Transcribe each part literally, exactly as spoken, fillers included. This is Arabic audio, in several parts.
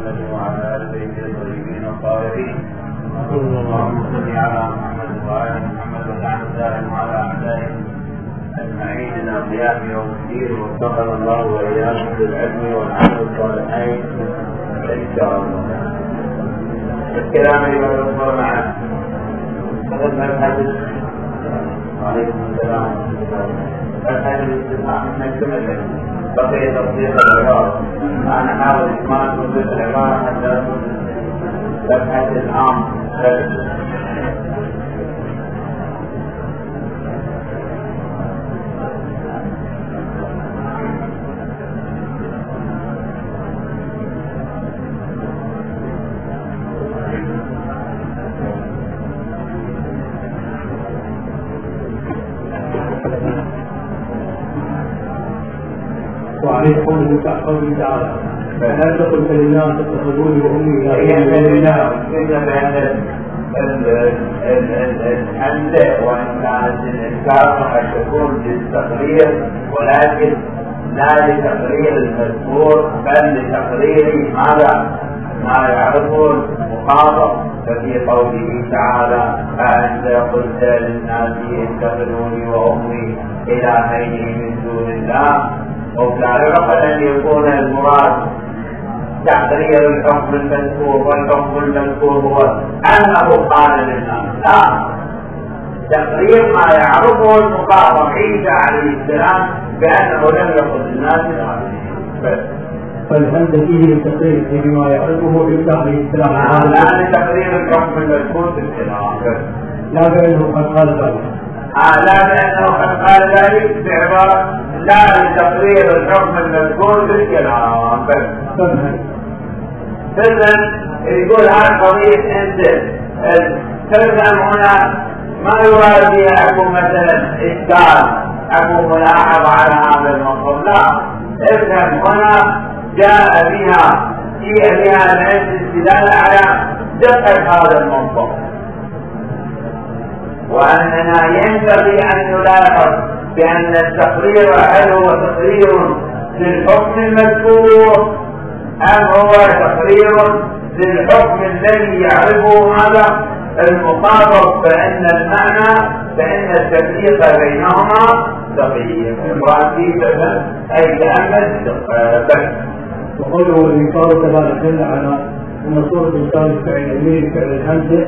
محمد وعلى آل بيته الطيبين الطاهرين. اللهم صل على محمد وعلى محمد وعلى آله وعلى أعدائهم أجمعين الأنبياء يوم الدين، واتخذ الله وإياكم بالعلم والعمل الصالحين إن شاء الله. الكلام أيها الأخوة معنا أخذنا الحديث. وعليكم السلام ورحمة الله. الحديث الاستثناء نكمل بقي تطبيق العبارة. أنا أحاول إكمال تطبيق العبارة حتى تبحث العام. وعليه قوله تعالى فلا تقل كلمات تتخذوني وامي هي كلمات كذا بان الحمد وان كانت الانكار قد تكون للتقرير، ولكن لا لتقرير المذكور بل لتقرير ماذا؟ ما يعرفه المخاطب. ففي قوله تعالى فأنت قلت للناس اتخذوني وامي الهين من دون الله، وبالعرف أن يكون المراد تقرير الحكم المذكور، والحكم المذكور هو أنه قال للناس، لا، تقرير ما يعرفه المخاطب عيسى عليه السلام بأنه لم يقل للناس بس. فالهمزة فيه التقرير بما يعرفه عيسى عليه السلام لا لتقرير الحكم المذكور في الكلام، لا بأنه قد قال ذلك. لا بأنه قد قال ذلك بعبارة لا لتقرير الحكم المذكور في الكلام بس. فإذن يقول هذه قضية أنت تفهم هنا ما يراد بها أكون مثلا إشكال أكون ملاحظة على هذا المطلب، لا، افهم هنا جاء بها جاء بها العلم الاستدلال على دقة هذا المطلب، وأننا ينبغي أن نلاحظ بأن التقرير هل هو تقرير للحكم المذكور أم هو تقرير للحكم الذي يعرفه ماذا المخاطب، فإن المعنى فإن التفريق بينهما دقيق مراتبة أي تأمل بس. وقوله الإنكار كذلك دل على أن صورة الإنكار الفعل الميل فعل الهمزة،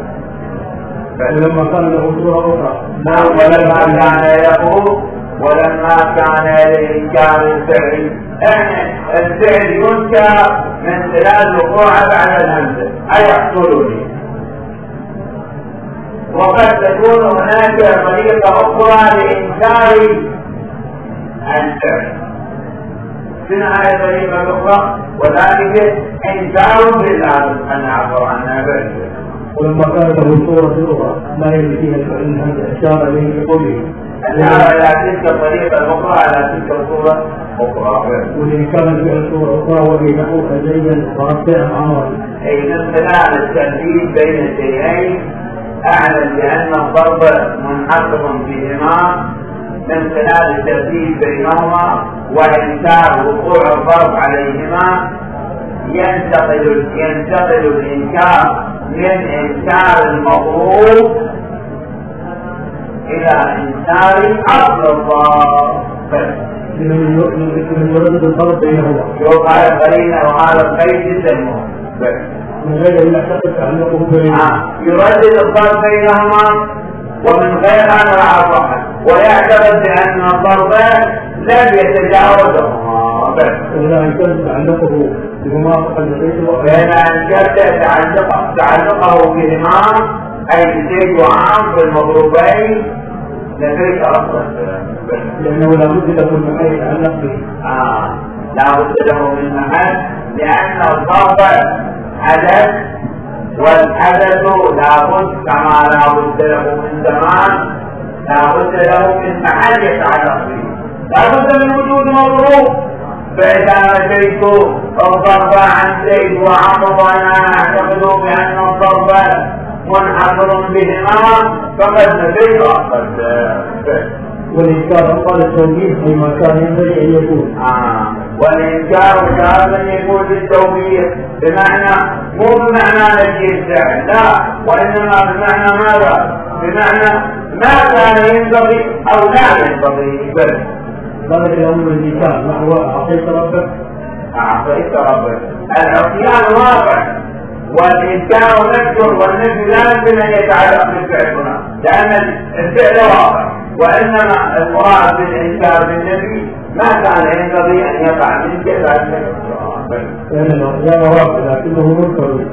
ولما كان له صورة أخرى نعم، ولما كان له ولما كان لإنكار الفعل يعني الفعل ينكر من خلال وقوعه على الهمزة أيحصلني، وقد تكون هناك طريقة أخرى لإنكار الفعل. شنو هذه الطريقة الأخرى؟ وذلك إنكار بالله أن نعبر عنها بالله. ولما كان له صورة أخرى لا يلي فيها الفعل الهمزة أشار إليه بقوله أشار إلى تلك الطريقة الأخرى على تلك الصورة أخرى. وإن كانت فيها صورة أخرى وهي نحو زيا ورفع عمرا، أي من خلال التمثيل بين الشيئين أعلم بأن الضرب منحصر فيهما من خلال التمثيل بينهما وإنكار وقوع الضرب عليهما، ينتقل ينتقل الإنكار من إنكار المضروب إلى إنكار أصل الضرب. من يرد الضرب بينهما شوف هذا قرينة وهذا القيد يسمونه من غير أن يعتقد تعلقه بينهما، يردد الضرب بينهما ومن غير أن يعرفه ويعتقد بأن الضرب لم يتجاوزهما بس. ولا يمكن تعلقه بهما فقد لقيته وإن أنكرت تعلقه تعلقه بهما أي بشيء عام بالمضروبين لديك أصلا، لأنه لا بد له من محل يتعلق به. آه لا بد له من محل، لأن الضرب حدث، والحدث لا بد كما لا بد له من زمان لا بد له من محل يتعلق به، لا بد من وجود مضروب. فإذا نسيت الضرب عن زيد وعمر وأنا أعتقد بأن الضرب منحصر بهما فقد نسيت أصل. والإنكار أقوال التوجيه فيما كان ينبغي أن يكون. آه. والإنكار تارة يكون بالتوجيه بمعنى مو بمعنى نفي الفعل لا، وإنما بمعنى ماذا؟ بمعنى ما كان ينبغي أو لا ينبغي. بل ذلك الأمر الذي كان نحو أعطيت ربك أعطيت ربك. العصيان واقع والإنكار نفسه والنفي لا يمكن أن يتعلق بالفعل هنا لأن الفعل واقع، وإنما المراد بالإنكار بالنفي ما كان ينبغي أن يقع من كذا. لأن العصيان واقع لكنه منكر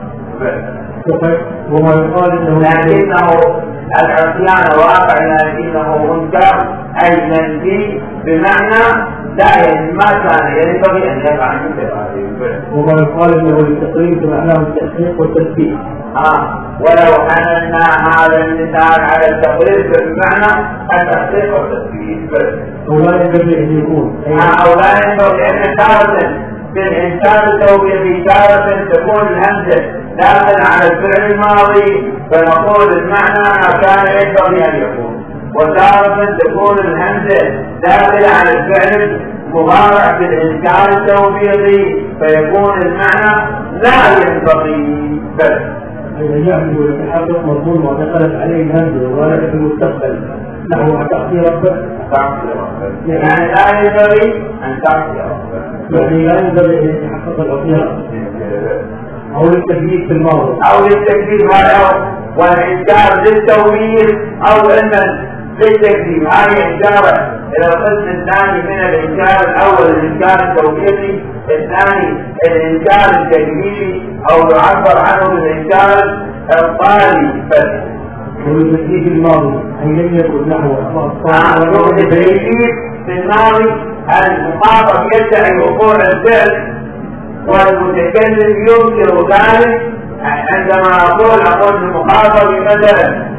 وما يقال إنه لكنه العصيان واقع لكنه منكر أي منفي بمعنى لا ما كان ينبغي أن يقع من كذا. وما يقال إنه للتقريب بمعناه التحقيق والتثبيت. آه. ولو حملنا هذا المثال على التقريب بمعنى التحقيق والتثبيت. أو لا ينبغي أن يكون أو لا ينبغي أن تارة بالإنسان التوبيخي تارة تكون الهمزة داخل على الفعل الماضي فنقول المعنى ما كان ينبغي أن يكون، وتارة تكون الهمزة داخل على الفعل مضارع بالإنسان التوبيخي فيكون المعنى لا ينبغي. بس إذا يعمل ويتحقق مضمون ودخلت عليه الهمزة وذلك في المستقبل نحو تعطي ربك يعني لا ينبغي أن تعطي ربك، يعني لا ينبغي أن يتحقق العصيان أو للتكليف في الماضي أو للتكليف هذا والإنكار للتوبيخ أو إن للتكليف. هذه إشارة إلى القسم الثاني من الإنكار الأول الإنكار التوبيخي، الثاني الإنكار التكليفي أو يعبر عنه بالإنكار الطالي. والتكليف الماضي أي لم يكن نحو التكليف في الماضي المخاطب يدعي وقوع الفعل والمتكلم ينكر ذلك. عندما أقول أقول المخاطب مثلا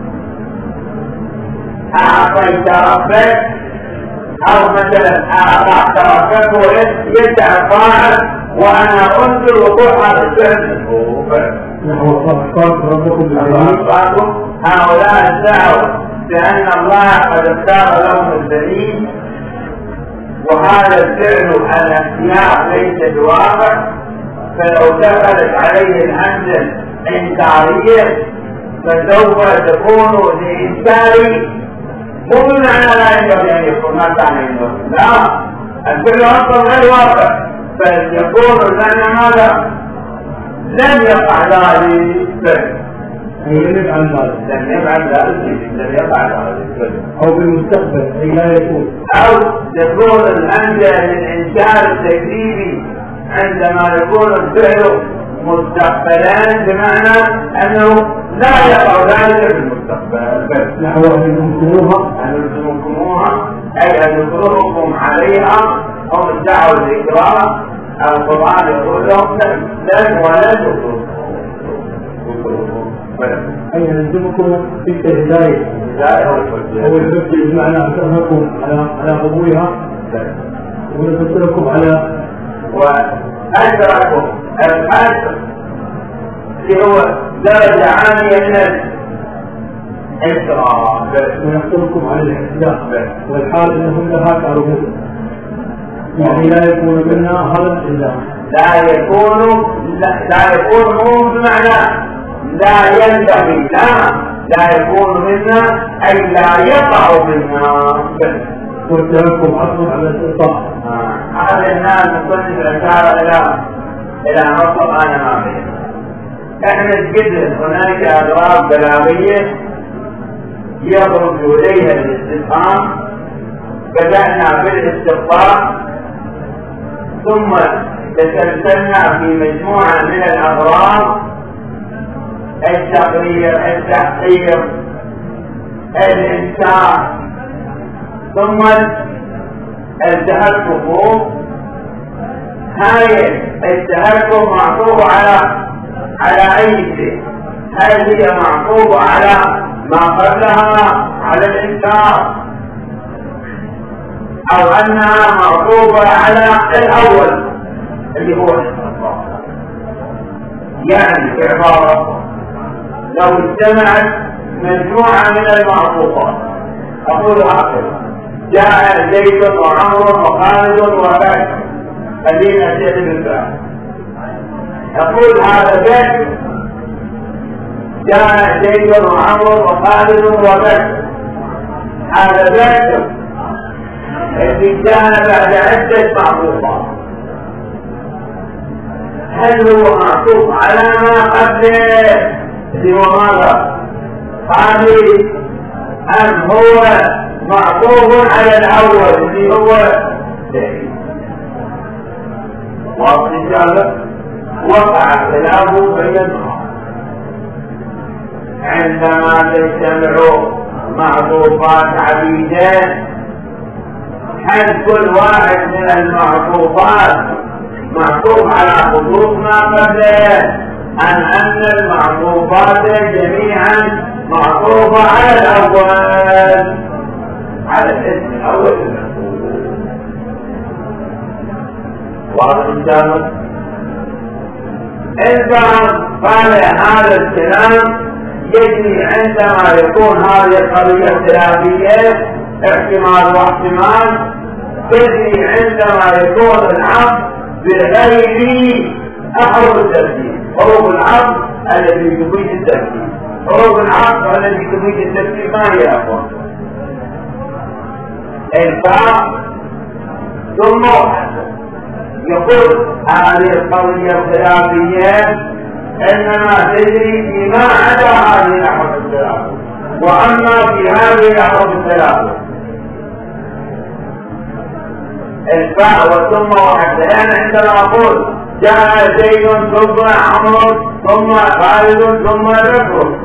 أعطيت ربك أو مثلا أعطيت ربك يدعي الفاعل وأنا أنكر وقوع هذا الفعل. نحو أخطأت ربكم بالعلم هؤلاء ادعوا بأن الله قد اختار لهم الدليل وهذا الفعل الاختيار ليس بواقع، فلو دخلت عليه الهمزة إنكارية فسوف تكون لإنكار مو بمعنى لا ينبغي أن يكون ما كان ينبغي، لا الفعل أصلا غير واقع بل يكون المعنى ماذا؟ لم يقع ذلك أي لم يفعل ذلك لم يفعل ذلك لم يقع ذلك أو بالمستقبل أي لا يكون أو تكون الهمزة للإنكار التكليفي عندما يكون الفعل مستقبلا بمعنى أنه لا يقع ذلك في المستقبل. نحو أن يمكنوها أن يمكنوها أي أن يكرهكم عليها هم ادعوا الإكراه. القرآن يقول لهم لن ولا تكرهكم أي نلزمكم في الهداية أو الحجة بمعنى أكرهكم على على قبولها ونفسركم على وأجركم الحج اللي هو درجة عالية من الإكراه ونحصركم على الاحتجاج والحال أنهم لها كارهون يعني لا يكون منا هذا إلا لا يكون لا, لا يكون مو بمعنى لا ينبغي لا لا يكون منا أي لا يقع منا. واتهمكم أصلا على الاستطاع هذا الناس نصنف الأشارة إلى إلى نصف أنا ما بين إحنا الجد هناك أضراب بلاغية يخرج إليها الاستفهام. بدأنا بالاستقطاع ثم تسلسلنا في مجموعة من الأضراب التقرير التحقير الإنشاء ثم التهكم. هاي التهكم معطوف على على أي شيء؟ هل هي معطوف على ما قبلها على الإنشاء أو أنها معطوفة على الأول اللي هو الاستقطاع؟ يعني بعبارة لو اجتمعت مجموعة من المعطوفات أقول هكذا: جاء زيد وعمر وخالد وبكر، خلينا نأتي بالفعل. أقول هذا بيت جاء زيد وعمر وخالد وبكر، هذا بيت الذي كان بعد عدة معطوفات. هل هو معطوف على ما قبله سوى ماذا؟ هذه أم هو معطوف على الأول اللي هو سيد؟ واضح إن شاء الله. وقع خلاف بين الناس عندما تجتمع معطوفات عديدة، هل كل واحد من المعطوفات معطوف على خصوص ما قبله، أم أن المعطوفات جميعا معطوفة على الأول، على الاسم الأول؟ واضح إن شاء الله. إذا قال هذا الكلام يجري عندما يكون هذه القضية اختلافية احتمال واحتمال، يجري عندما يكون العقد بغير أحرف الترتيب، حروف العقد التي تفيد الترتيب، حروف العقد التي تفيد الترتيب ما هي أخوان؟ الفاء ثم يقول هذه القضية الخلافية إنما تجري فيما عدا هذه الأحرف الثلاثة، وأما في هذه الأحرف الثلاثة الفاء والثم وحدثان، عندما أقول جاء زيد ثم عمرو ثم خالد ثم بكر،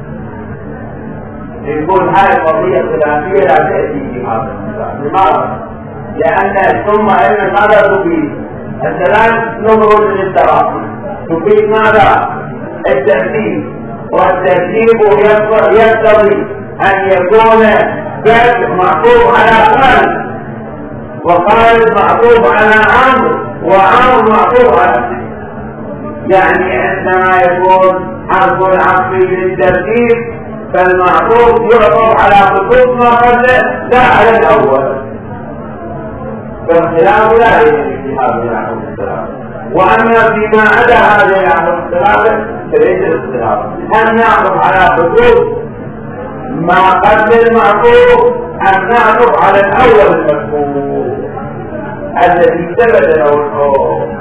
يقول هذه القضية الخلافية لا تأتي في هذا المثال. لماذا؟ لأن الثم إن ماذا تفيد؟ الثلاث نظر للتراكم، تفيد ماذا؟ الترتيب، والترتيب يقتضي أن يكون جد معطوف على خالد، وخالد معطوف على عمرو، وعمرو معطوف على، يعني عندما يكون حرف العطف للترتيب فالمعطوف يعطف على خصوص ما قبله لا على الأول، فالخلاف لا يجري في هذه الأحرف الثلاثة. وأما فيما عدا هذه الأحرف الثلاثة فليس الاختلاف، هل نعطف على خصوص ما قبل المعطوف أم نعطف على الأول المذكور الذي ثبت له الحكم؟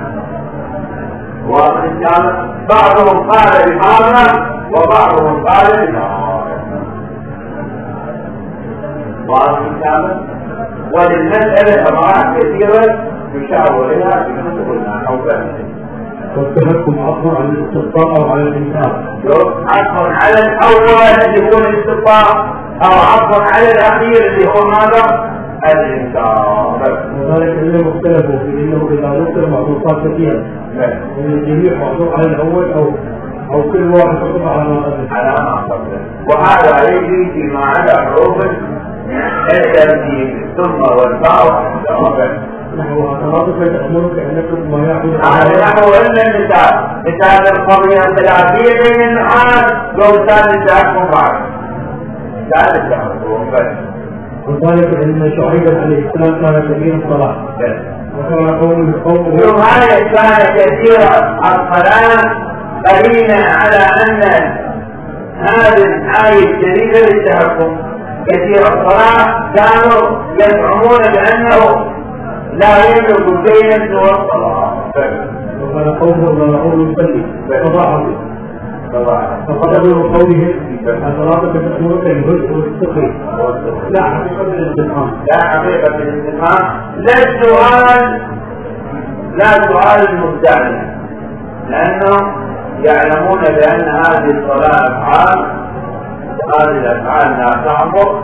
وإن بعضهم قال بهذا وبعضهم قال بهذا، وإن وللمسألة أمراض كثيرة يشار إليها في كتب النحو. والتهكم عطف على الاستبقاء أو على الإنكار؟ عطف على الأول اللي هو الاستبقاء، أو عطف على الأخير اللي هو ماذا؟ الإنكار. وذلك الذي مختلفوا في أنه إذا ذكر معطوفات كثيرة ومن الجميع معطوف على الأول أو أو كل واحد معطوف على ما قبله. على ما قبله، وهذا يجري فيما عدا حروف الترتيب ثم والباء والباء. نحو أطراطك تأمرك أن نكتب ما يعبد هذا نحو إلا المثال، مثال القضية الثلاثية بين النحاس لو مثال التحكم بعد مثال التحكم بس. وذلك أن شعيبا عليه السلام كان كثير الصلاة وكان قوم قوم يوم هذا كان كثير الصلاة قرينا على أن هذه الآية الجديدة للتحكم كثير الصلاة كانوا يزعمون بأنه لا يملك شيئا سوى الصلاة، وقال قومه ولا قوم يصلي فضاعوا فقدروا قولهم صلاتك تأمرك الهدء والسخي لا حقيقة الاستفهام، لا حقيقة الاستفهام، لا السؤال، لا سؤال المبتدئ، لأنهم يعلمون بأن هذه الصلاة أفعال، هذه الأفعال لا تعبر،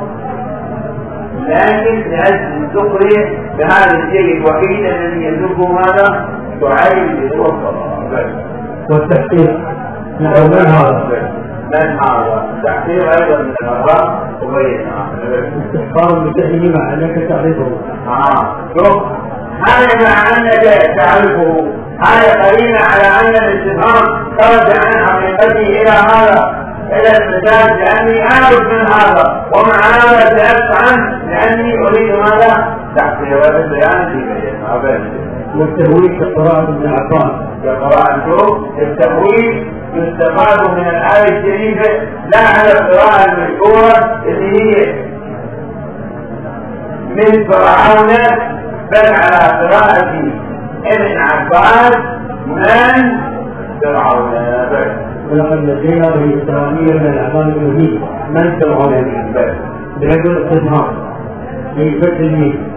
لكن لأجل السخرية بهذا الشيء الوحيد الذي يملكه ماذا؟ تعيد الصلاة. والتحقيق نحو من هذا؟ من هذا؟ التحقيق أيضا من الأمراض وبينها استحقار بجهله مع أنك تعرفه. آه شوف، هذا مع أنك تعرفه، هذا قرينة على أن الاستفهام خرج عن حقيقته إلى هذا إلى المساجد لأني أعرف من هذا، ومع هذا سألت عنه لأني أريد ماذا؟ تحقيق البيان في بيان. والتهويل كقراءة ابن عباس، كقراءة التهويل يستفاد من الآية الشريفة لا على القراءة المشهورة اللي هي من فرعون، بل على قراءة ابن عباس من فرعون. ولقد نجينا بني إسرائيل من العذاب المهين من فرعون بعد الاستثمار في فتح الميم،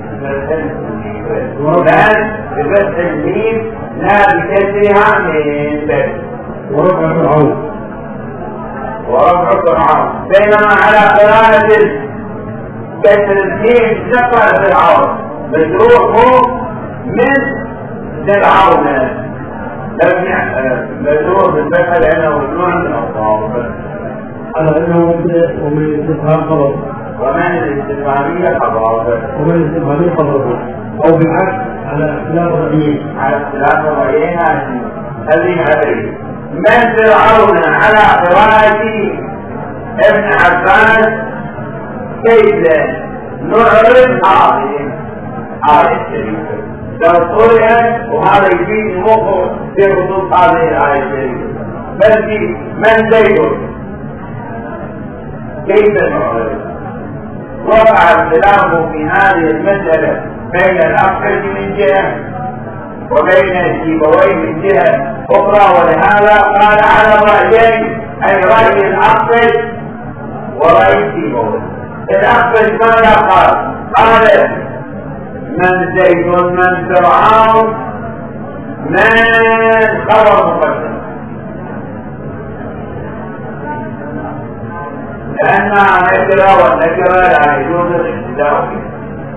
وكان بفتح الميم لا بكسرها من بس، ورفع فرعون ورفع فرعون، بينما على قراءة كسر الميم نقرأ فرعون مجروح من فرعون لم مجروح بالفتح لأنه مجروح من أوصاف على أنه مبتدأ ومن الاستفهام خبر، ومن الاستفهامية خبر، ومن الاستفهامية خبر، أو بالعكس على اختلاف الرأيين، على اختلاف الرأيين هذه عليه. من فرعون على قراءة ابن عباس كيف نعرف هذه آية الشريفة لو قرأت، وهذا يفيد الموقع في خصوص هذه الآية الشريفة. بل من زيد كيف نعرف؟ وقع الخلاف في هذه المسألة بين الأخرج من جهة وبين السيبويه من جهة أخرى، ولهذا قال على رأيين، أي رأي الأخرج ورأي السيبويه. الأخرج ماذا قال؟ قال من زيد من فرعون من خبر مقدم، لأنها نكرة والنكرة لا يجوز الاقتداء فيها.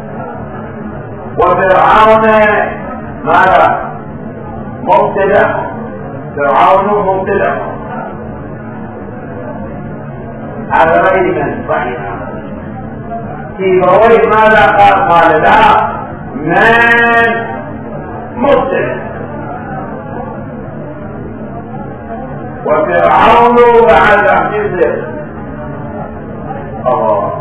وفرعون ماذا؟ مبتدأ، فرعون مبتدأ على غير من صحيح. سيبويه ماذا قال؟ قال لا، من مبتدأ، وفرعون بعد حفظه الله.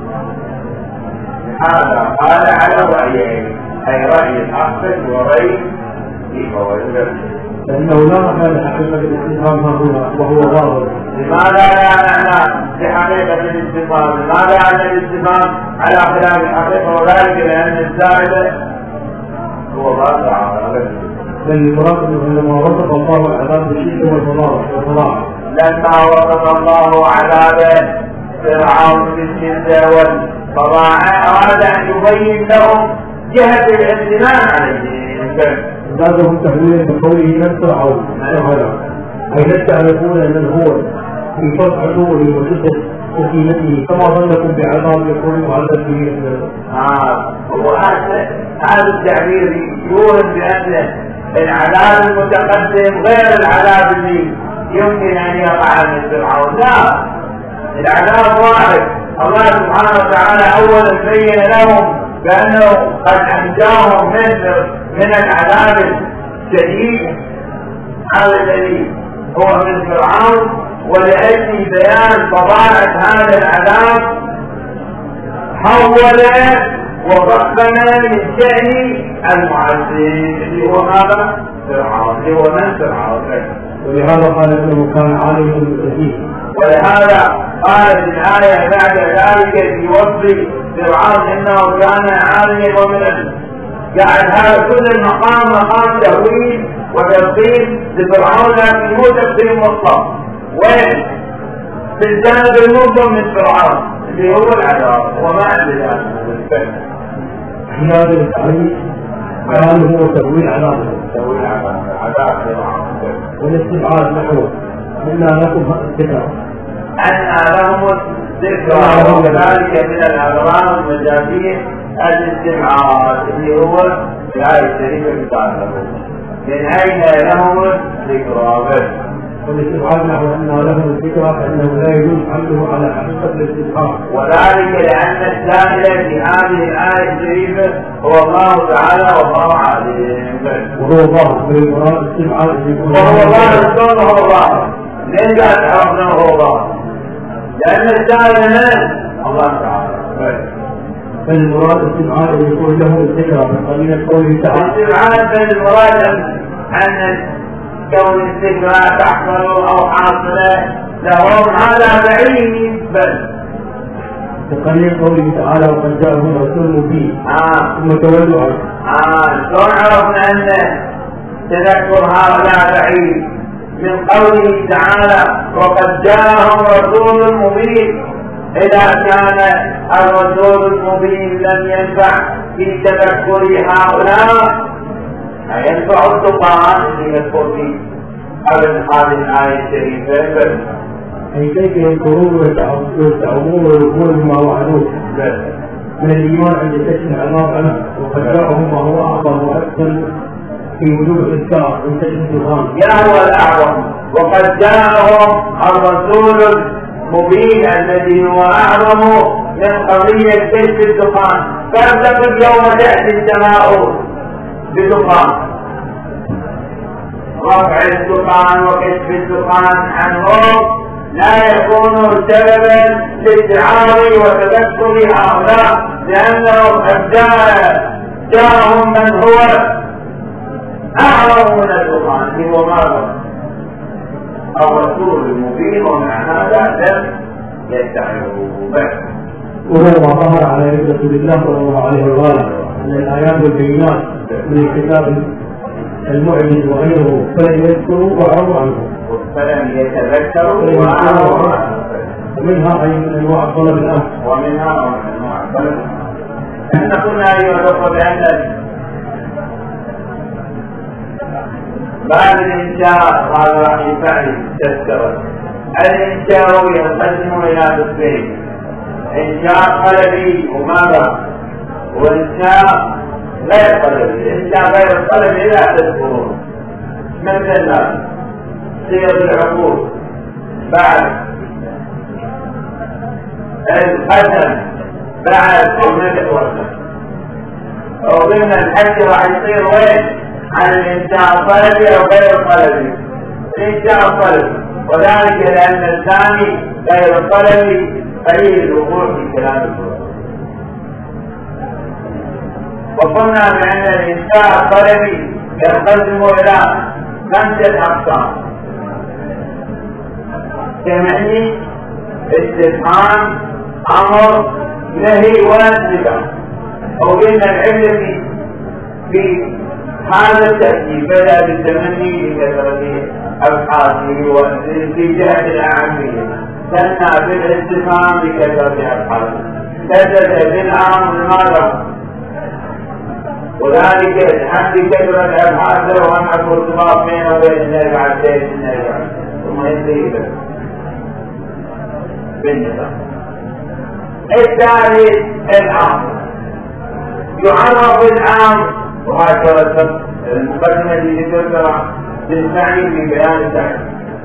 هذا قال على رأيين، أي رأي الأخرج ورأي سيبويه، لأنه لا معنى لحقيقة الاستفهام هنا وهو ظاهر. لماذا لا معنى لحقيقة الاستفهام؟ لماذا على الاستفهام على خلاف الحقيقة؟ وذلك لأن الزائد هو الله تعالى. بل المراد أنه لما وصف الله العذاب بالشدة والفظاعة، لما وصف الله عذاب فرعون بالشدة والفظاعة أراد أن يبين لهم جهة الامتنان عليهم، زادهم تحويلا بقوله من فرعون، أي لا تعرفون من هو في فرق عدوه وشدة سكينته كما ظنكم بعذاب يكون معذب به. آه هو هذا التعبير يوهم بأن العذاب المتقدم غير العذاب الذي يمكن أن يقع من فرعون. لا، العذاب واحد. الله سبحانه وتعالى أولا بين لهم بأنه قد أنجاهم من من العذاب الشديد هذا الذي هو من فرعون، ولأجل بيان فظاعة هذا العذاب حول وضخم من شأن المعذب اللي هو ماذا؟ فرعون، اللي هو من فرعون. ولهذا قال انه كان عالما بالتأكيد، ولهذا قال في الآية بعد ذلك في وصف فرعون انه كان عالما ومن قاعد هذا كل المقام مقام تهويل وتفصيل لفرعون، لكن مو تفصيل مطلق. وين؟ في الجانب المظلم من فرعون اللي هو العذاب وما عند ذلك. هذا التعريف كان هو تهويل عذاب، تهويل عذاب عذاب فرعون، والاستبعاد نحوه إنا لكم الذكر، أن لهم الذكرى، وكذلك من الأغراض المجازية الاستبعاد اللي هو الآية الشريفة بتاعتهم من أين لهم الذكرى. والاستبعاد نحو أن لهم الذكرى فإنه لا يجوز حمله على حقيقة الاستبعاد، وذلك لأن السائل في هذه الآية الشريفة هو الله تعالى والله عليم، وهو الله بالمراد استبعاد، وهو الله الصوت، وهو الله. لين قاعد عرفنا وهو الله لأن السائل من الله تعالى. فالمراد استبعاد أن يكون له الذكرى من قبيل قوله تعالى. استبعاد المراد أن كون الذكرى تحصل أو حاصلة لهم هذا بعيد بل تقرير قوله تعالى وقد جاءهم رسول مبين آه. ثم تولوا عنه. آه شلون عرفنا أن تذكر هؤلاء بعيد؟ من قوله تعالى وقد جاءهم رسول مبين. إذا كان الرسول المبين لم ينفع في تذكر هؤلاء ينفع القرآن الذي يذكر في قبل هذه الآية الشريفة. أي كيف يذكرون ويتعظون ويقولون ما وعدوه من الإيمان عند كشف العذاب عنه وقد جاءهم ما هو أعظم وأكثر في وجوب الإذكار من كشف الدخان. يا هو الأعظم وقد جاءهم الرسول المبين الذي هو أعظم من قضية كشف الدخان. فارتقب يوم تأتي السماء بدخان رفع الدخان وكشف الدخان عنهم لا يكون سببا للشعار وتذكر هؤلاء لأنه قد جاءهم من هو أعظم من الدخان هو ماذا؟ الرسول المبين ومع هذا لم يتعبه به. وهو ما ظهر على يد رسول الله صلى الله عليه وسلم من الآيات والبينات من الكتاب المعجز وغيره فلم يذكروا وأعرضوا عنه فلم يتذكروا وأعرضوا عنه. ومنها أي من أنواع طلب الأمر ومنها من أنواع طلب الأمر. احنا قلنا أيها الأخوة بأن بعد الإنشاء هذا راح يفعل تذكرة. الإنشاء ينقسم إلى قسمين: إنشاء قلبي وماذا؟ وإنشاء غير قلبي. إنشاء غير القلبي لا تذكرون مثل سير العقول بعد القسم بعد المدح والسلام. وقلنا الحج راح يصير وين؟ عن الإنشاء القلبي أو غير القلبي. الإنشاء القلبي وذلك لأن الثاني غير القلبي قليل الوقوع في كلام القرآن. وقلنا بأن الإنشاء القلبي ينقسم إلى خمسة أقسام: سمعني، استفهام، أمر، نهي وانتفاع. وقلنا العلة في هذا الترتيب بدأ بالتمني لكثرة أبحاثه وفي جهة الأهمية، ثنى بالاستفهام لكثرة أبحاثه، ثبت بالأمر لماذا؟ وذلك الحمد كثرة أبحاثه وأن ارتباط بينه وبين النبي عليه الصلاة والسلام ثم ينتهي بالنظام. الثالث الأمر، يعرف الأمر وهكذا المقدمة التي تذكر بالمعني في بيان التعريف.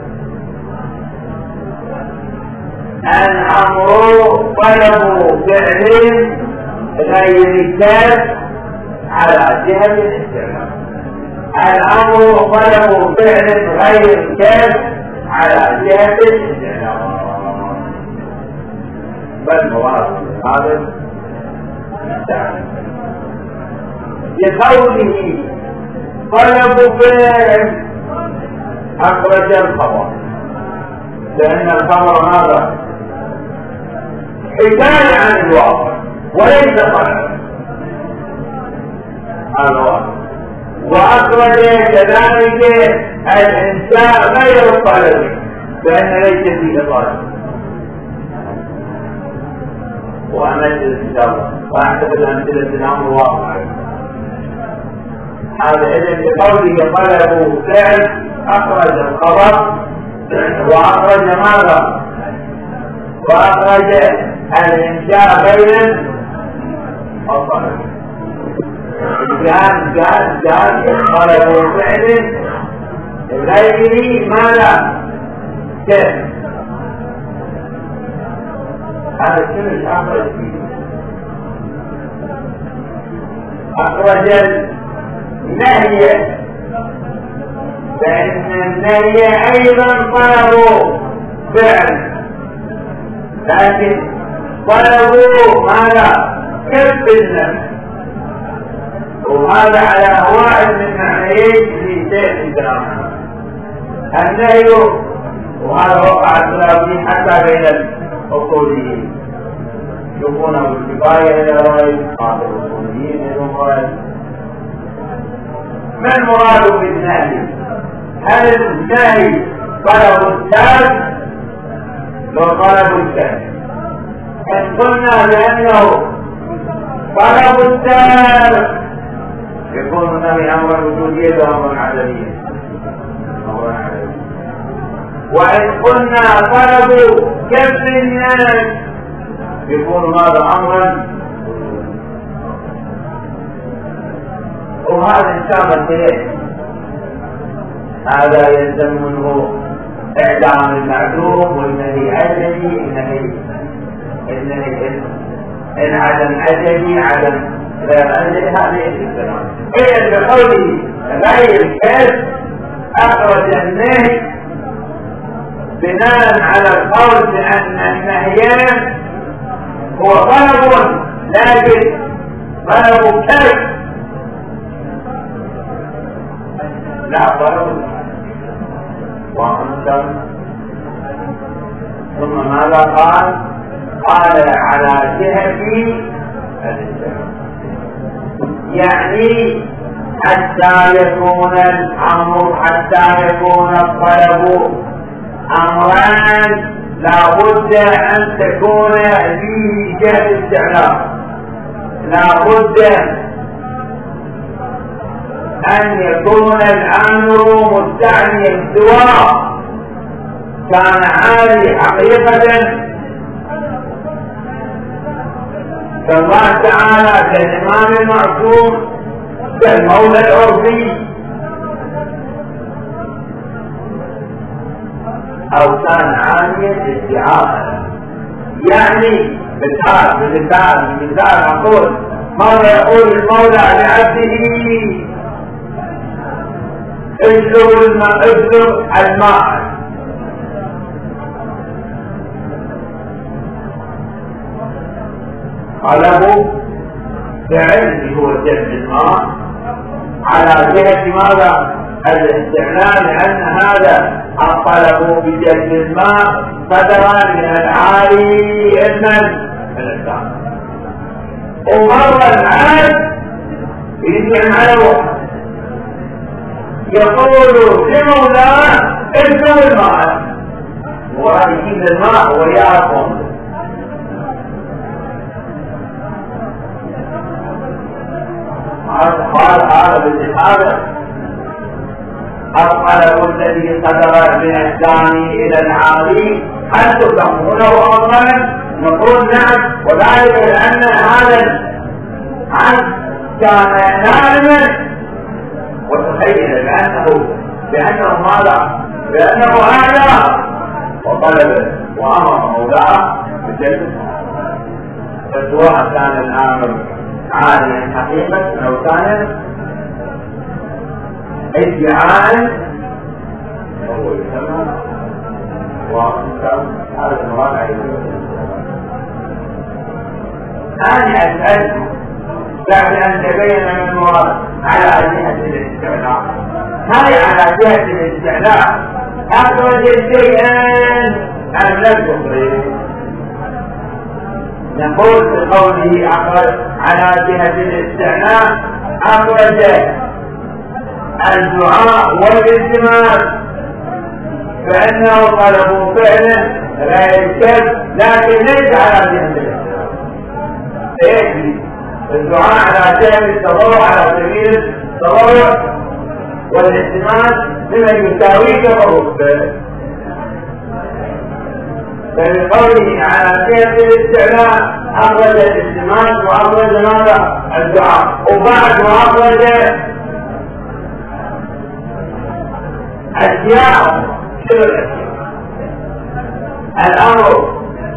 الأمر طلب فعل غير كاف على جهة الاستعمال. الأمر طلب فعل غير كاف على جهة الاستعمال. بل مراد هذا التعريف لقوله طلب فعل أخرج الخبر، لأن الخبر هذا حكاية عن الواقع وليس طلب. هذا وأخرج كذلك الإنشاء غير الطلب لأن ليس فيه طلب. وأمثل الإنشاء وأعتقد أمثلة الأمر واقع. هذا إذن بقوله طلب فعل أخرج الخبر وأخرج ماذا؟ وأخرج الإنشاء بين الطلب. كان كان كان طلب فعل غيره ماذا؟ كيف؟ هذا الشيء أخرج فيه. أخرج النهي فإن النهي أيضا طلب فعل لكن طلبوا ماذا؟ كف النفس، وهذا على واحد من معنيين في سيف الكلام. النهي وهذا وقع الثلاثين حتى بين الاصوليين يكون بالكفايه الى راي بعض الاصوليين لهم راي. ما المراد بالنهي؟ هل النهي طلب الترك لو طلب الترك؟ ان قلنا بانه طلب الترك يكون النهي امرا وجوديا وامرا عدميا. وإن قلنا طلبوا كف الناس يكون هذا أمرا، وهذا إن شاء الله هذا يلزم منه إعلام المعلوم والنهي عدمي. النهي النهي إن عدم عدمي عدم غير عدمي هذه الكلام. إذا بقوله غير كيف أخرج النهي بناء على القول بأن النهيان هو طلب، لكن طلب كيف لا طلب وأنتم. ثم ماذا قال؟ قال على جهة يعني حتى يكون الأمر حتى يكون الطلب أمران لا بد أن تكون في جهة الاستعلاء، لا بد أن يكون الأمر مستعنيا سواء كان هذه حقيقة كالله تعالى كالإمام المعصوم كالمولى العرفي، أو كان عاميا استعارة. يعني بالحال بالمثال بالمثال أقول ماذا يقول المولى لعبده؟ اجلب الماء اجلب الماء. طلبوا فعل هو جلب الماء على جهة ماذا؟ الاستعلام، لأن هذا الطلب بجلب الماء صدرا من العالي من الإنسان. ومر العالي يجي على روحه يقول لمولاه اجلب الماء، وراح يجيب الماء ويأخذ. قال هذا بالاستحاضة الطلب الذي صدر من الثاني الى العالي هل تسمونه امرا؟ نقول نعم، وذلك لان هذا العبد كان نائما وتخيل بانه بانه ماذا؟ بانه اعلى وطلب وامر مولاه بجلب، فسواء كان الامر عاليا حقيقه او كان ادعاء فهو يسمى وهذا المراد عليه. أنا أسأل بعد أن تبين من المراد على جهة الاستعلاء. هاي على جهة الاستعلاء أخرج شيئا أم لم تخرج؟ نقول بقوله أخرج على جهة الاستعلاء أخرج الدعاء والالتماس، فإنه طلبوا فعلا غير الكذب لكن ليس على جهة الاستعلاء. يكفي الدعاء على جهة التضرع على سبيل التضرع والالتماس بمن يساويك فربه، فبقوله على جهة الاستعلاء أخرج الالتماس وأخرج ماذا؟ الدعاء، وبعد ما أخرج أشياء شبه الأمر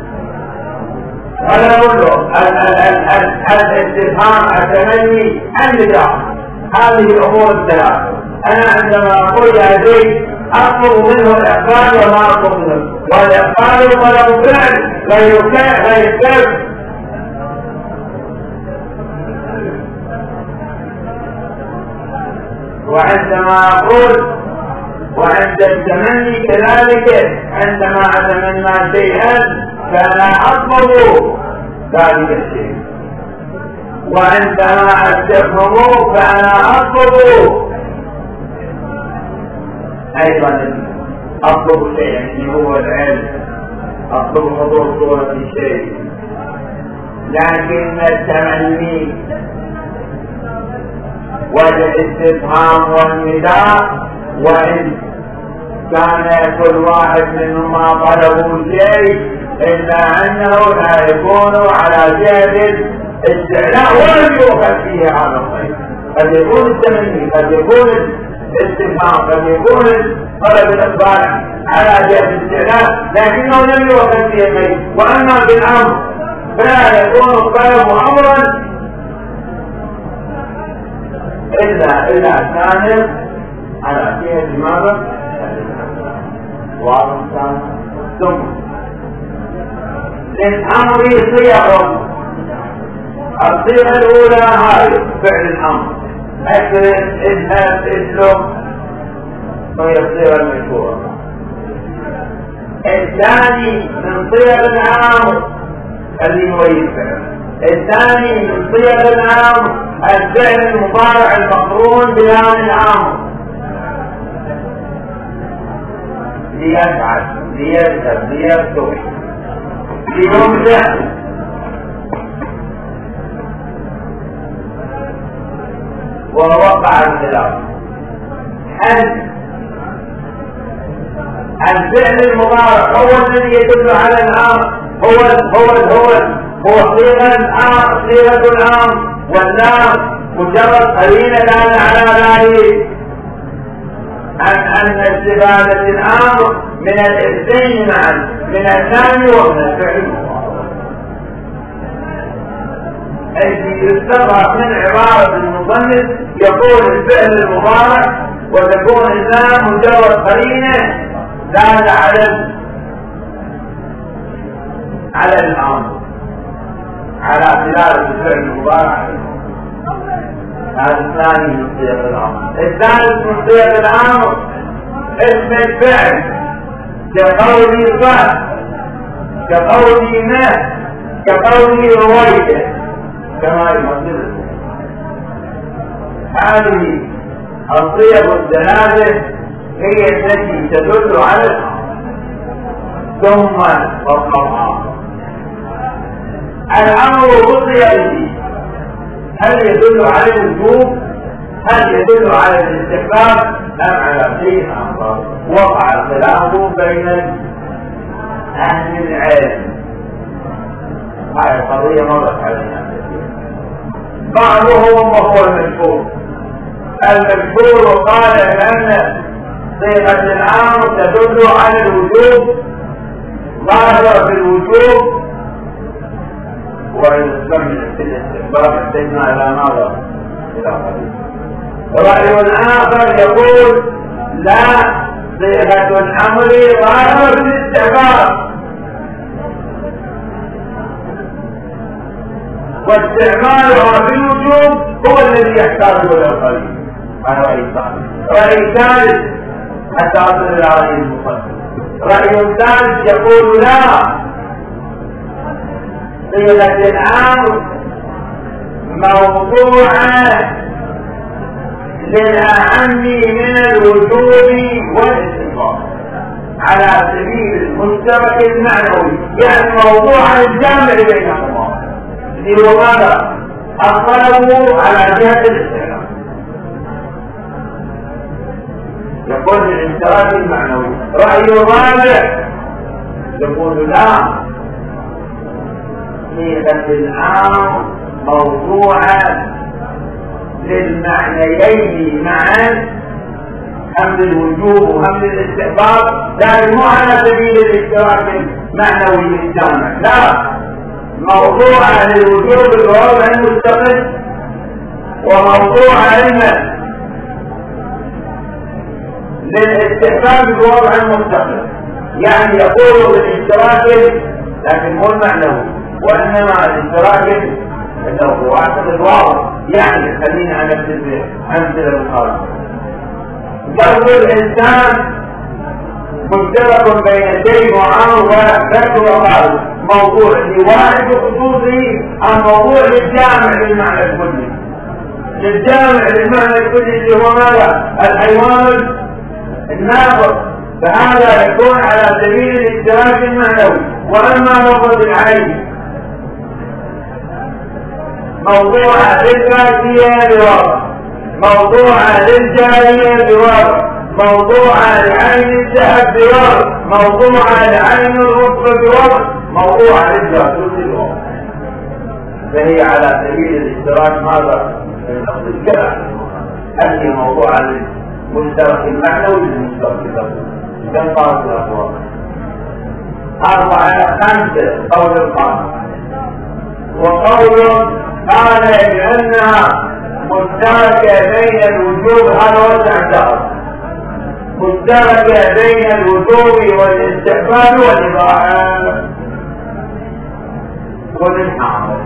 ولا نقول الاستفهام التمني النداء. هذه الأمور الثلاثة. أنا عندما أقول يا زيد أطلب منه الإقبال وما أطلب منه، والإقبال طلب فعل غير غير كيف. وعندما أقول وعند التمني كذلك، عندما أتمنى شيئا فأنا أطلب ذلك الشيء، وعندما أستفهمه فأنا أطلب أيضا أطلب شيئا يعني هو العلم، أطلب حضور صورة الشيء. لكن التمني والاستفهام والنداء، وإن كان كل واحد منهما طلبوا شيء إلا أنه لا يكون على جهة الاستعلاء ولم يؤخذ فيه هذا الخير. قد يكون التمني، قد يكون الاستفهام، قد يكون طلب الإخبار على جهة الاستعلاء لكنه لم يؤخذ فيه خير. وأما بالأمر فلا يكون الطلب أمرا إلا إلا كان على جهة ماذا؟ واضح كان. ثم للأمر صيغ، الصيغة الأولى هذه فعل الأمر، أكرم اذهب اسلك، وهي الصيغة المشهورة. الثاني من صيغ الأمر اللي هو الفعل. الثاني من صيغ الأمر الفعل المضارع المقرون بلام الأمر، ليفعل، ليذهب، ليفتح، ليمزح. ووقع الخلاف هل الفعل المضارع هو الذي يدل على الأمر، هو هو هو هو صيغة الأمر، صيغة الأمر، واللام مجرد قرينة دالة على ذلك، أم أن استفادة الأمر من الاثنين معا، من اللام ومن الفعل المضارع. الذي يستغرق من عبارة المصنف يقول الفعل المضارع وتكون اللام مجرد قرينة دالة على على الأمر، على دلالة الفعل المضارع. هذا الثاني من صيغ الأمر. الثالث من صيغ الأمر اسم الفعل كقوله صح، كقوله ما، كقوله رويته، كما يمثل. هذه الصيغ الثلاثة هي التي تدل على الأمر. ثم والقرآن الأمر بصيغته، هل يدل على الوجوب؟ هل يدل على الاستحباب؟ أم على شيء آخر؟ وقع الخلاف بين أهل العلم. هذه القضية مرت علينا. بعضهم وهو المشهور، المشهور قال أن صيغة الأمر تدل على الوجوب، ظاهرة في الوجوب، ويستمر الاستحباب احتجنا إلى ماذا؟ إلى قليل. رأي آخر يقول لا، صيغة الأمر ظاهرة في الاستحباب، واستعمالها في الوجوب هو الذي يحتاج إلى القليل. هذا رأي ثالث. رأي ثالث حتى أصل إلى رأي المصنف. رأي ثالث يقول لا، صيغة الأمر موضوعة للأهم من الوجوب والاستحباب على سبيل المشترك المعنوي، يعني موضوعة الجامع بينهما اللي هو ماذا؟ الطلب على جهة الاستحباب. يقول الاشتراك المعنوي. رأي الرابع يقول لا، صيغة الأمر موضوعة للمعنيين معا، هم للوجوب وهم للاستحباب، لكن مو على سبيل الاشتراك المعنوي الجامع، لا، موضوعة للوجوب الوضع المستقل، وموضوعة للمعنى للاستحباب بوضع مستقل، يعني يقول بالاشتراك لكن مو المعنوي، وانما الاشتراك انه هو اعتقد واضح. يعني خلينا على امثله بالخارج. قلب الانسان مشترك بين شيء معارض وذكر وقال موضوع لواحد خصوصي عن موضوع للجامع للمعنى الكلي. للجامع للمعنى الكلي اللي هو ماذا؟ الحيوان الناطق، فهذا يكون على سبيل الاشتراك المعنوي. واما لفظ العين موضوع للكافية بوضع، موضوع للجارية بوضع، موضوع لعين الذهب بوضع، موضوع لعين الرطب بوضع، موضوع للجاسوس بوضع. فهي على سبيل الاشتراك ماذا؟ اللفظ الكلام. هذه موضوع المشترك المعنوي للمشترك اللفظي. كم قالت الأقوال؟ أربعة خمسة قول القائل، وقول قال بأنها مشتركة بين الوجوب، هذا وسع دار، مشتركة بين الوجوب والاستحباب والإباحة والإنعام.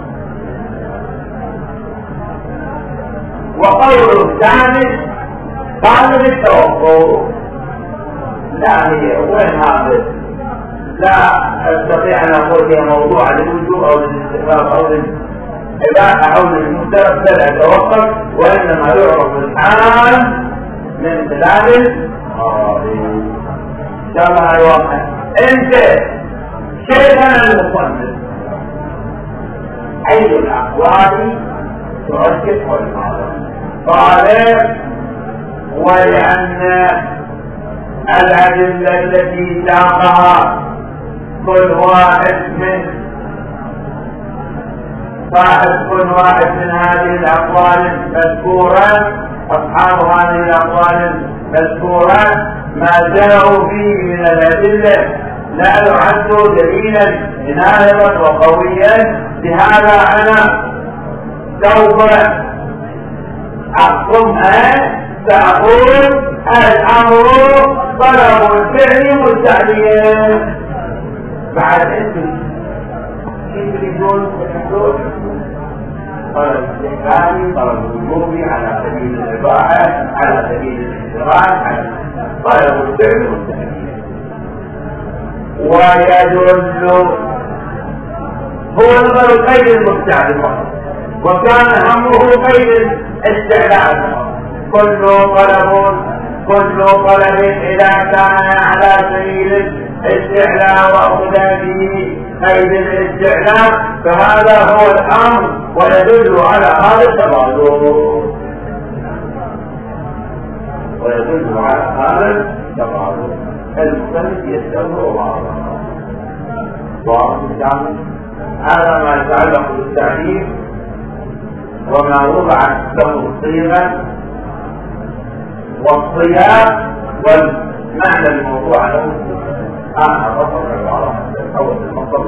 وقول الثاني قال بالتوقف. لا هي وين هذا؟ لا استطيع ان اقول هي موضوع للوجوب او للاستحباب او للاباحه او للمشترك، بل اتوقف، وانما يعرف الحال من خلال القاضي. ان شاء الله يوضح. انت شيخنا المصنف اي الاقوال تركز والمعرض؟ قال ولان الأدلة التي ساقها كل واحد من صاحب كل واحد من هذه الأقوال المذكورة، أصحاب هذه الأقوال المذكورة ما جاءوا فيه من الأدلة لا يعد دليلا ناهضا وقويا. لهذا أنا سوف أحكمها فأقول الأمر طلب الفعل والتعليم. بعد انت كيف تريدون تحصلون؟ طلب الاستحباب، طلب الوجوب على سبيل الإباحة، على سبيل الاشتراك، على طلب الفعل والتعليم. ويدل هو نظر قيد المستعد فقط، وكان همه قيد الاستعلاء. كل طلب كل طلب إذا كان على سبيل الاستعلاء وأخذ به قيد الاستعلاء فهذا هو الأمر، ويدل على هذا التبادل، ويدل على هذا التبادل. المصنف يستمر بعضها بعض الشامل. هذا ما يتعلق بالتعريف وما وضعت له الصيغة والصيام والمعنى الموضوع له. أنا أفضل العبارة أو المطلب.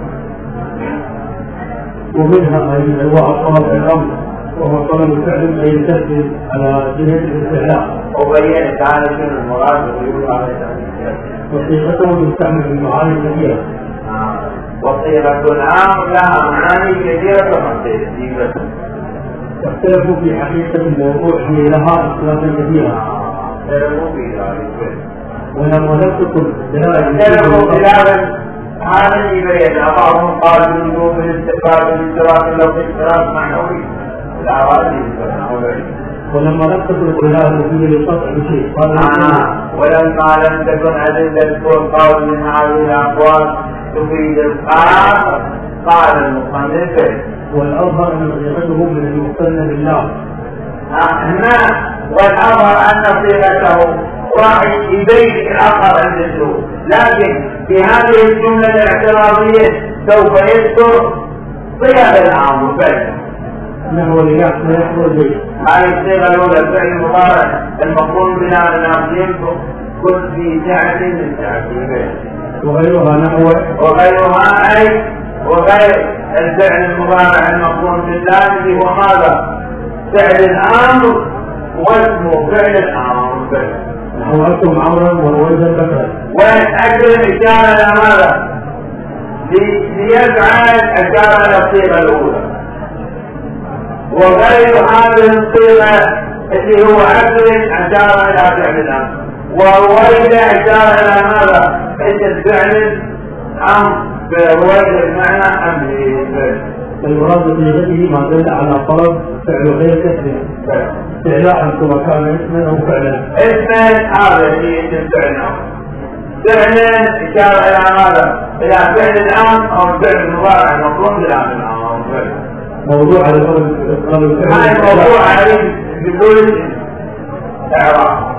ومنها أن هو أصاب الأمر وهو طلب الفعل أن ينتهي على جهة الاستعلاء، وبين تعالى شنو المراد ويقول عليه وصيغته تستعمل في المعاني كثيرة. وصيغة الأمر لها معاني كثيرة كما سيأتي. واختلفوا في حقيقة الموضوع هي لها اختلافا كثيرا. اختلفوا في ذلك. ولما نذكر اختلفوا خلافا هذا يبين. بعضهم قال بالوجوب بالاستحباب بالاشتراك لو في اشتراك معنوي. لا هذا معنوي. ولما نذكر الخلاف فيه لقطع شيء قال آه. ولما لم تكن أدلة تكون قول من هذه الأقوال تفيد القاف قال المصنف والأظهر أن صيغته من المقترن بالله. نعم. والأظهر أن صيغته راح يبين الآخر عند السوء، لكن في هذه الجملة الاعتراضية سوف يذكر صيغ الأمر بل إنه ليحصل يحصل به. هذه الصيغة الأولى الفعل المضارع المفعول بها الناصب كل في ساعة من ساعتين، وغيرها نحو وغيرها أي وغير الفعل المضارع المفعول بالله وماذا؟ فعل الأمر واسمه فعل الأمر. حولتم عمرا ورويدا بكرا. والأكل إشارة إلى ماذا؟ ليجعل أشار إلى الصيغة الأولى، وغير هذه الصيغة اللي هو أكل أشار إلى فعل الأمر، ورويدا أشار إلى ماذا؟ إلى الفعل أم برويدا بمعنى أمر. المراد بصيغته ما دل على طلب فعل غير كسر استعلاء كما كان اسما او فعلا. اسما هذا اللي يتم فعله، فعلا اشاره الى ماذا؟ الى فعل الامر او فعل المضارع المفروض بالامر. موضوع على قول الفعل هذا الموضوع عليه بدون اعراب.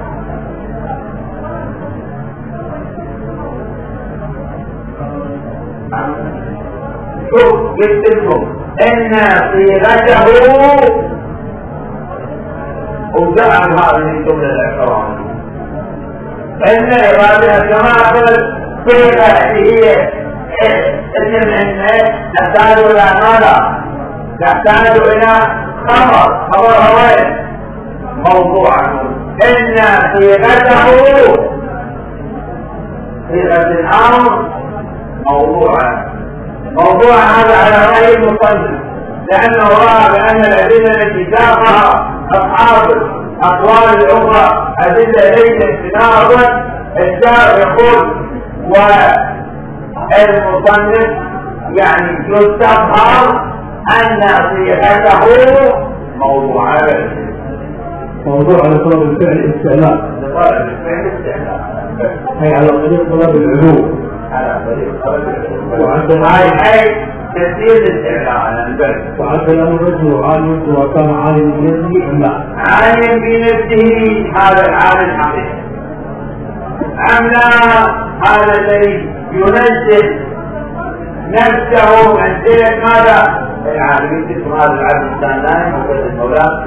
شوف قلت لكم ان صيغته وجعل هذه الجمله الاعتراضيه ان ارادها كما قلت صيغه هي اسم ان تحتاج الى ماذا؟ تحتاج الى خبر خبر وين؟ موضوعا. ان صيغته صيغه الامر موضوعا. موضوع هذا على رأي المصنف لأنه رأى بأن الأدلة التي جاءها أصحاب الأقوال الأخرى أدلة ليست بناء. الشارع يقول والمصنف يعني يستظهر أن صيغته موضوعان. موضوع على طلب الفعل استعلاء. طلب الفعل استعلاء هي على طريق طلب العلوم. وعند هاي تسير الاستعلاء على البلد. وعند الأمر رجل عالم سواء كان عالم بنفسه أم لا. عالم بنفسه هذا العالم حقيقي أم لا هذا الذي ينزل نفسه منزلة ماذا؟ العالم يجب هذا العالم الثاني وكذا المولى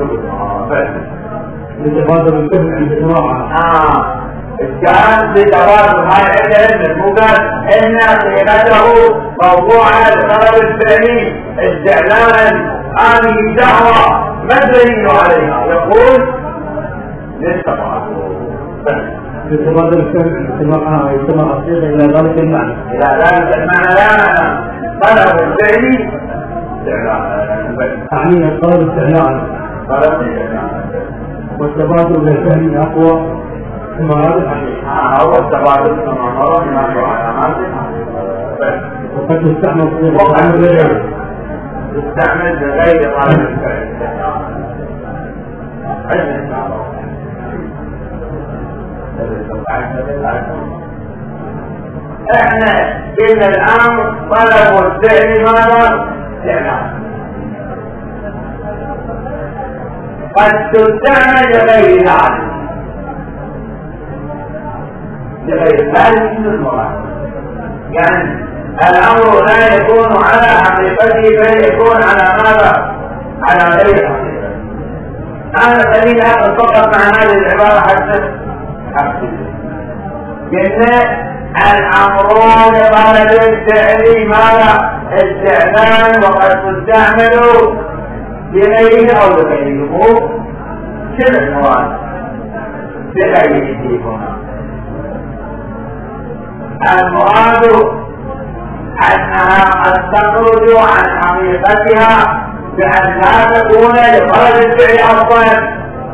لتفاضل الفهم عند الصراحة. آه كان بتوازن هاي العلم مو قال ان صيغته موضوعا لطلب الفعلي استعلانا هذه دعوه ما الدليل عليها؟ يقول للتفاضل بتفاضل الفهم عند الصراحة يسمى الصيغة الى ذلك المعنى. الى ذلك المعنى لا طلب الفعلي استعلانا تعني الطلب استعلانا طلب استعلانا والتفاضل للفهم اقوى ثم هذا الحقيقة. هو التبادل كما مر من علامات الحقيقة. وقد تستعمل صيغة غير تستعمل بغير طالب الفعل. احنا قلنا الان طلب الفعل ماذا؟ استعمال. قد تستعمل بغير ذلك لغير ذلك من المراد. يعني الامر لا يكون على حقيقته بل يكون على ماذا؟ على غير حقيقته. انا خليني اخذ فقط مع هذه العباره حتى حقيقه. قلنا الامرون طلب الفعل ماذا؟ استعلان وقد تستعمل بغيره او بغيره. شنو المراد؟ بغيره هنا المراد أنها قد تخرج عن حقيقتها بأن لا تكون لطلب الفعل أصلا.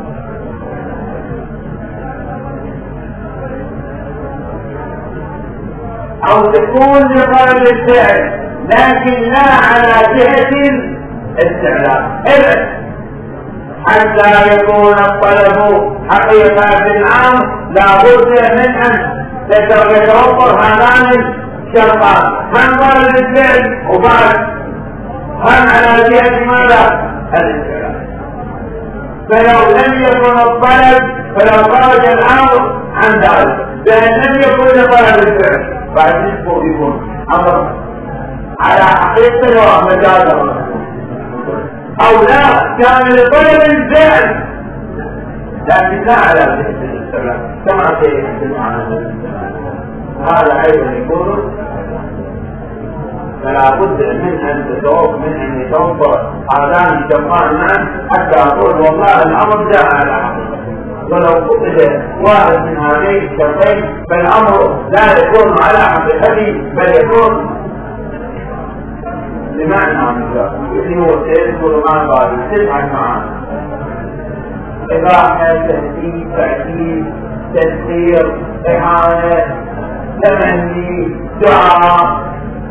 أو تكون لطلب الفعل لكن لا على جهة استعلاء إذن حتى يكون الطلب حقيقة في الأمر لا بد من أن يتوفر هذان الشرطان هم طلب الفعل وبعد هم على جهة ماذا؟ الاستعلاء. فلو لم يكن الطلب فلو خرج الامر عن ذلك لان لم يكن طلب الفعل بعد نسبه يكون امر على حقيقته ومجازه او لا كان لطلب الفعل لكن لا على جهة الاستعلاء كما سيحدث عنه. هذا ايضا يكون فلا بد من ان تتوقف من ان يتوفر هذان الجمعان حتى اقول والله الامر جاء على حقيقته ولو فقد واحد من هذين الشرطين فالأمر لا يكون على حقيقته بل يكون بمعنى مثال اللي هو سيذكر ما قال تسعة معاني: إباحة، تهديد، تأكيد، تسخير، إحانة، تمني، دعاء،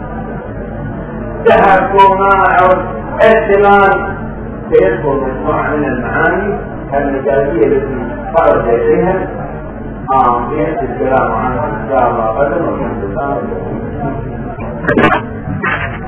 تهكم أو احتمال. سيذكر مجموعة من المعاني المجازية التي خرج إليها آه يأتي الكلام عنها إن شاء الله غدا.